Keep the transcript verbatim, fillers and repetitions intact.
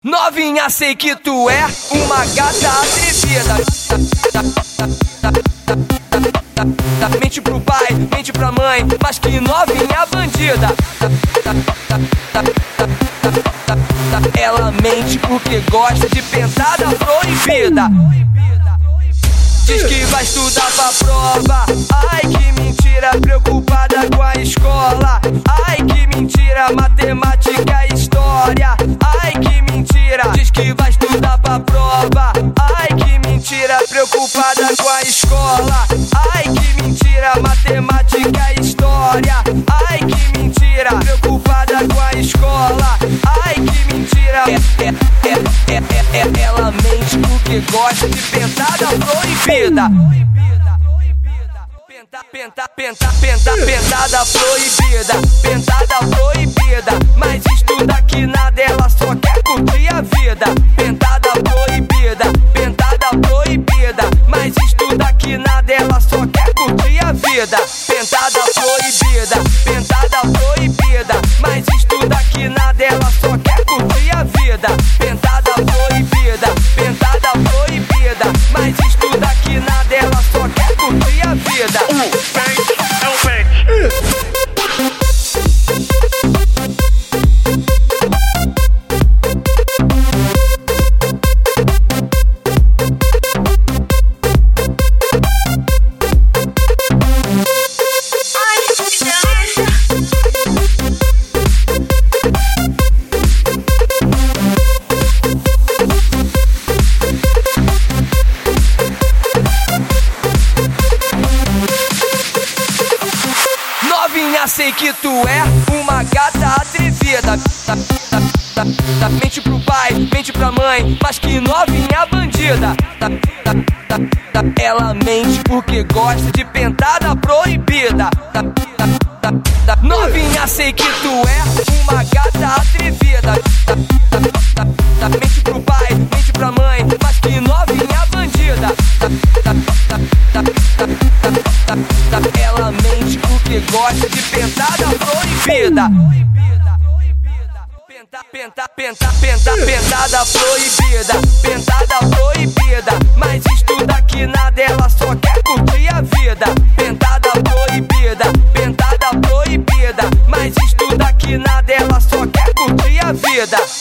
Novinha, sei que tu é uma gata atrevida. Mente pro pai, mente pra mãe, mas que novinha bandida. Ela mente porque gosta de pentada proibida. Diz que vai estudar pra prova. Ai, que mentira, preocupada com a escola. Ai, que mentira, matemática e história. Ai, que mentira, diz que vai estudar pra prova. Ai, que mentira, preocupada com a escola. Ai, que mentira, matemática e história. Ai, que mentira, preocupada com a escola. Ai, que mentira. É, é, é, é, é, ela mente porque gosta de pentada proibida. Penta, penta, penta, penta, pentada proibida. Pentada proibida. Mas estuda que nada, ela só quer curtir a vida. Pentada proibida. Pentada proibida. Mas estuda que nada, ela só quer curtir a vida. Pentada proibida. Pentada proibida. Mas estuda que nada, ela só quer curtir a vida. Pentada proibida. Pentada proibida. Mas estuda que nada, ela só quer curtir a vida. É o pente. Sei que tu é uma gata atrevida. Mente pro pai, mente pra mãe, mas que novinha bandida. Ela mente porque gosta de pentada proibida. Novinha, sei que tu é uma gata atrevida. Mente pro pai, mente pra mãe, mas que novinha bandida. Ela mente porque gosta de pentada proibida. Penta, penta, penta, penta, pentada proibida. Pentada proibida. Mas estuda que nada, ela só quer curtir a vida. Pentada proibida. Pentada proibida. Mas estuda que nada, ela só quer curtir a vida.